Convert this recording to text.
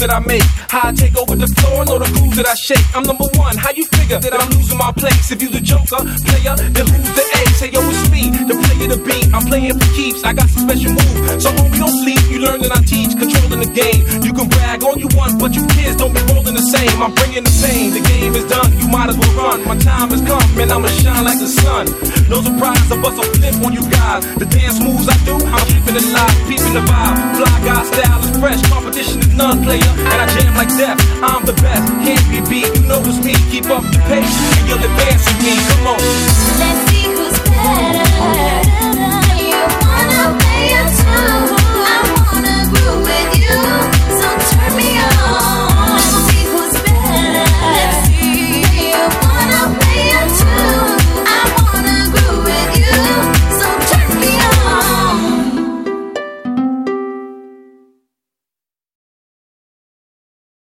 that I make. How I take over the floor, know the grooves that I shake. I'm number one, how you figure that I'm losing my place? If you the joker, player, then who's the A? Say yo, it's me, the player, the beat. I'm playing for keeps, I got some special moves. So homie, don't sleep, you learn that I teach, controlling the game. You can brag all you want, but you kids don't be rolling the same. I'm bringing the pain, the game is done, you might as well run. My time has come, and I'ma shine like the sun. No surprise, I bust a flip on you guys. The dance moves I do, I'm keeping it live, peeping the vibe. Fly guy style is fresh, competition is none, player. And I jam like death, I'm the best, can't be beat. You know it's me, keep up the pace, and you'll advance with me, come on. Let's